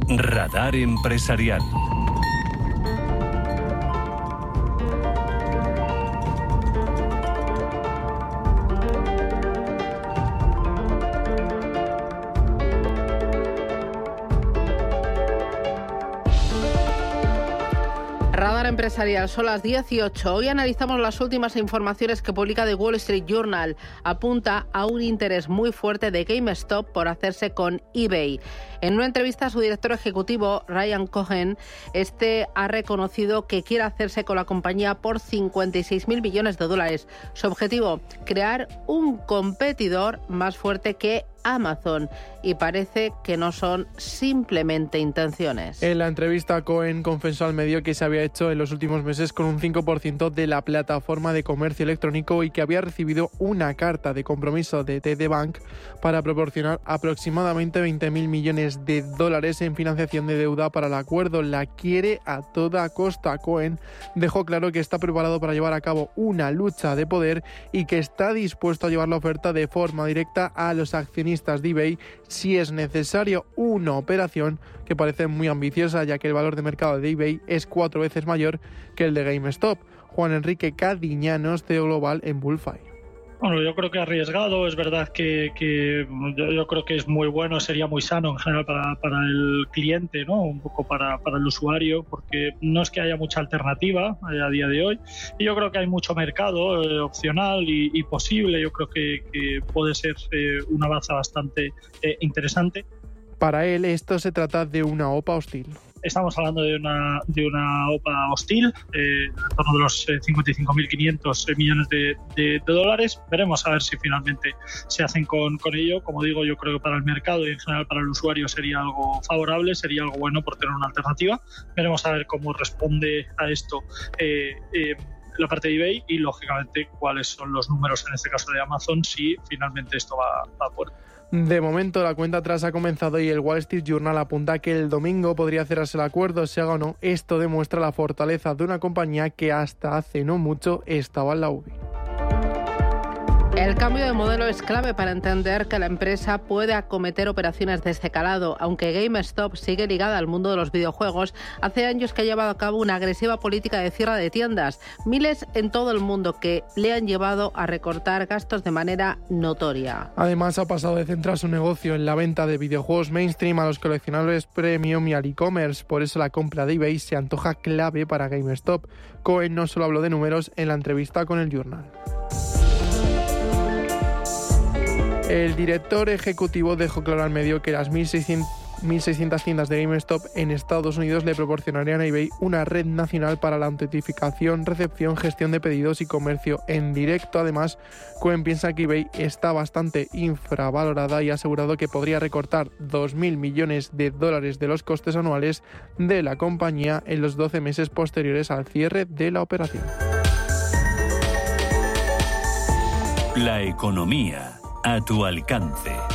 Radar Empresarial. Radar Empresarial, son las 18. Hoy analizamos las últimas informaciones que publica The Wall Street Journal. Apunta a un interés muy fuerte de GameStop por hacerse con eBay. En una entrevista a su director ejecutivo, Ryan Cohen, ha reconocido que quiere hacerse con la compañía por $56.000 millones. Su objetivo, crear un competidor más fuerte que Amazon, y parece que no son simplemente intenciones. En la entrevista, Cohen confesó al medio que se había hecho en los últimos meses con un 5% de la plataforma de comercio electrónico y que había recibido una carta de compromiso de TD Bank para proporcionar aproximadamente $20.000 millones en financiación de deuda para el acuerdo. La quiere a toda costa. Cohen dejó claro que está preparado para llevar a cabo una lucha de poder y que está dispuesto a llevar la oferta de forma directa a los accionistas de eBay si es necesario, una operación que parece muy ambiciosa, ya que el valor de mercado de eBay es 4 veces mayor que el de GameStop. Juan Enrique Cadiñanos, CEO Global en Bullfire. Bueno, yo creo que arriesgado, es verdad que yo creo que es muy bueno, sería muy sano en general para el cliente, ¿no? Un poco para el usuario, porque no es que haya mucha alternativa a día de hoy, y yo creo que hay mucho mercado opcional y posible. Yo creo que puede ser una baza bastante interesante. Para él esto se trata de una OPA hostil. Estamos hablando de una OPA hostil, en torno de los 55.500 millones de dólares. Veremos a ver si finalmente se hacen con ello. Como digo, yo creo que para el mercado y en general para el usuario sería algo favorable, sería algo bueno por tener una alternativa. Veremos a ver cómo responde a esto la parte de eBay y, lógicamente, cuáles son los números en este caso de Amazon si finalmente esto va a puerto. De momento la cuenta atrás ha comenzado y el Wall Street Journal apunta que el domingo podría cerrarse el acuerdo, se haga o no. Esto demuestra la fortaleza de una compañía que hasta hace no mucho estaba en la UBI. El cambio de modelo es clave para entender que la empresa puede acometer operaciones de este calado. Aunque GameStop sigue ligada al mundo de los videojuegos, hace años que ha llevado a cabo una agresiva política de cierre de tiendas. Miles en todo el mundo que le han llevado a recortar gastos de manera notoria. Además, ha pasado de centrar su negocio en la venta de videojuegos mainstream a los coleccionables premium y al e-commerce. Por eso la compra de eBay se antoja clave para GameStop. Cohen no solo habló de números en la entrevista con el Journal. El director ejecutivo dejó claro al medio que las 1.600 tiendas de GameStop en Estados Unidos le proporcionarían a eBay una red nacional para la autentificación, recepción, gestión de pedidos y comercio en directo. Además, Cohen piensa que eBay está bastante infravalorada y ha asegurado que podría recortar $2.000 millones de los costes anuales de la compañía en los 12 meses posteriores al cierre de la operación. La economía a tu alcance.